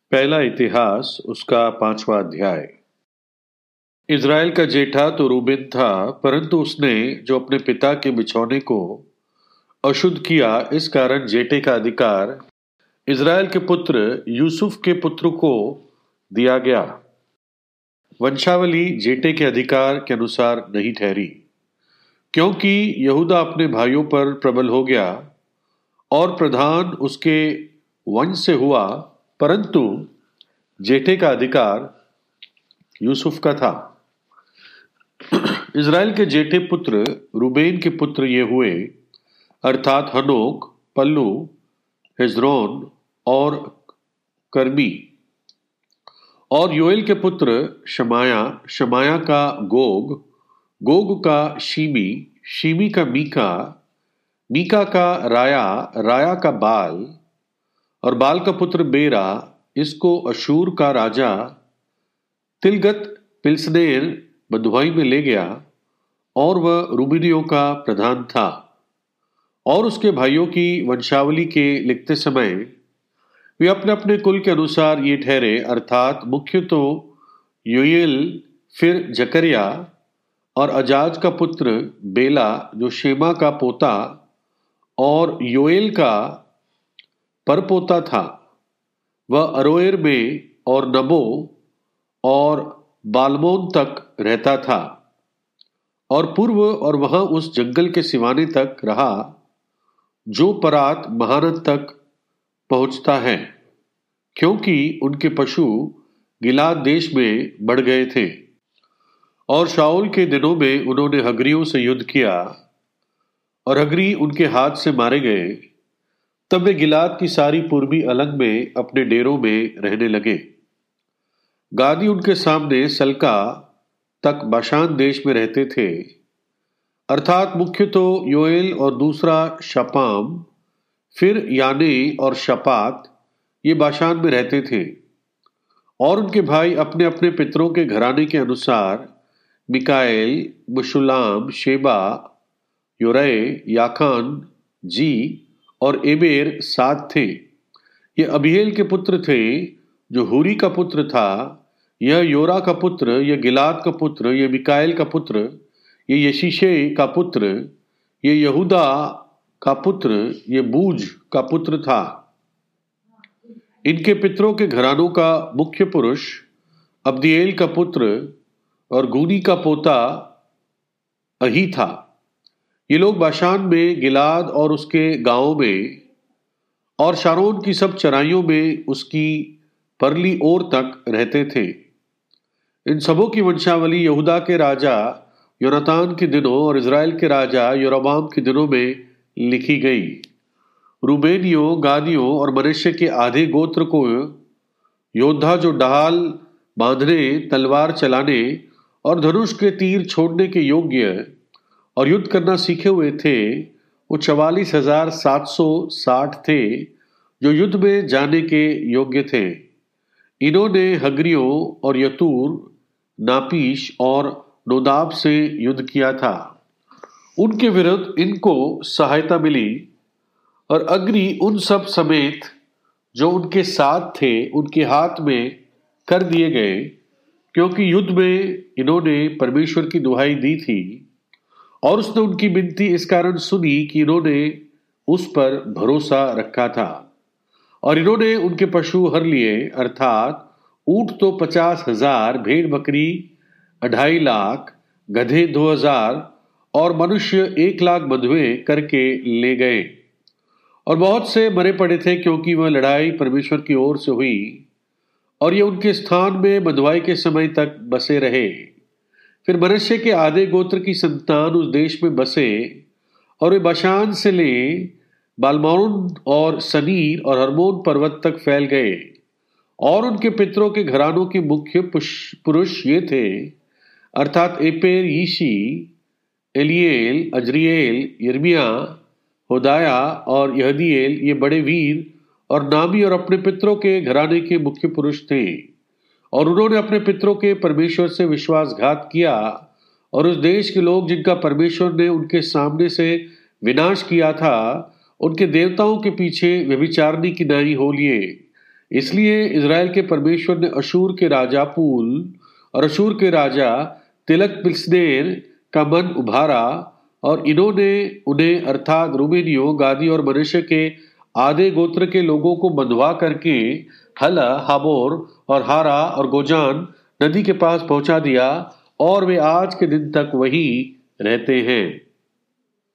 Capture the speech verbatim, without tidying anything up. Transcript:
पहला इतिहास उसका पांचवा अध्याय। इज़राइल का जेठा तो रूबेन था, परंतु उसने जो अपने पिता के बिछौने को अशुद्ध किया, इस कारण जेठे का अधिकार इज़राइल के पुत्र यूसुफ के पुत्र को दिया गया। वंशावली जेठे के अधिकार के अनुसार नहीं ठहरी, क्योंकि यहूदा अपने भाइयों पर प्रबल हो गया और प्रधान उसके वंश से हुआ, परंतु जेठे का अधिकार यूसुफ का था। इज़राइल के जेठे पुत्र रूबेन के पुत्र ये हुए, अर्थात हनोक, पल्लू, हेजरोन और कर्मी। और योएल के पुत्र शमाया, शमाया का गोग, गोग का शीमी, शीमी का मीका, मीका का राया, राया का बाल, और बाल का पुत्र बेरा, इसको अशूर का राजा तिलगत पिल्सनेर बंधुआई में ले गया, और वह रूबेनियों का प्रधान था। और उसके भाइयों की वंशावली के लिखते समय वे अपने अपने कुल के अनुसार ये ठहरे, अर्थात मुख्य तो योएल, फिर जकरिया और अजाज का पुत्र बेला, जो शेमा का पोता और योएल का परपोता था। वह अरोएर में और नबो और बालमोन तक रहता था, और पूर्व और वहां उस जंगल के सिवाने तक रहा जो परात महानद तक पहुंचता है, क्योंकि उनके पशु गिलाद देश में बढ़ गए थे। और शाऊल के दिनों में उन्होंने हगरियों से युद्ध किया, और हगरी उनके हाथ से मारे गए। तब वे गिलाद की सारी पूर्वी अलंग में अपने डेरों में रहने लगे। गादी उनके सामने सल्का तक बाशान देश में रहते थे, अर्थात मुख्य तो योएल और दूसरा शपाम, फिर याने और शपात, ये बाशान में रहते थे। और उनके भाई अपने अपने पितरों के घराने के अनुसार मिकाएल, मुशुलाम, शेबा, योरै, याखान, जी और एबेर सात थे। ये अबीएल के पुत्र थे, जो हूरी का पुत्र था। यह योरा का पुत्र, यह गिलाद का पुत्र, यह मिकाएल का पुत्र, यह यशीशे का पुत्र, यह यहूदा का पुत्र, यह बूज का पुत्र था। इनके पितरों के घरानों का मुख्य पुरुष अब्दिएल का पुत्र और गूनी का पोता अही था। ये लोग बाशान में गिलाद और उसके गांवों में और शारोन की सब चराइयों में उसकी परली ओर तक रहते थे। इन सबों की वंशावली यहूदा के राजा योनातान के दिनों और इज़राइल के राजा योरोबाम के दिनों में लिखी गई। रूबेनियों, गादियों और मनश्शे के आधे गोत्र को योद्धा जो ढाल बांधने, तलवार चलाने और धनुष के तीर छोड़ने के योग्य और युद्ध करना सीखे हुए थे, वो चवालीस हजार सात सौ साठ थे, जो युद्ध में जाने के योग्य थे। इन्होंने हगरियों और यतूर, नापीश और नोदाब से युद्ध किया था। उनके विरुद्ध इनको सहायता मिली, और अग्नि उन सब समेत जो उनके साथ थे उनके हाथ में कर दिए गए, क्योंकि युद्ध में इन्होंने परमेश्वर की दुहाई दी थी। और उसने उनकी विनती इस कारण सुनी कि इन्होंने उस पर भरोसा रखा था। और इन्होंने उनके पशु हर लिए, अर्थात ऊंट तो पचास हजार, भेड़ बकरी अढ़ाई लाख, गधे दो हजार और मनुष्य एक लाख बंधुए करके ले गए। और बहुत से मरे पड़े थे, क्योंकि वह लड़ाई परमेश्वर की ओर से हुई, और ये उनके स्थान में बंधुआई के समय तक बसे रहे। फिर मनश्शे के आधे गोत्र की संतान उस देश में बसे, और वे बाशान से ले बालमोन और सनीर और हरमोन पर्वत तक फैल गए। और उनके पितरों के घरानों के मुख्य पुरुष ये थे, अर्थात एपेर, यीशी, एलिएल, अजरिएल, यिर्मयाह, होदाया और यहदिएल, ये बड़े वीर और नामी और अपने पितरों के घराने के मुख्य पुरुष थे। और उन्होंने अपने पितरों के परमेश्वर से विश्वासघात किया, और उस देश के लोग जिनका परमेश्वर ने उनके सामने से विनाश किया था, उनके देवताओं के पीछे व्यभिचारिणी की नाई हो लिए। इसलिए इज़राइल के परमेश्वर ने अशूर के राजा पूल और अशूर के राजा तिलक पिल्सनेर का मन उभारा और इन्होंने उन्हें अर्थात रूबेनियों, गादी और मनश्शे के आधे गोत्र के लोगों को बंधवा करके हला, हाबोर और हारा और गोजान नदी के पास पहुंचा दिया और वे आज के दिन तक वहीं रहते हैं।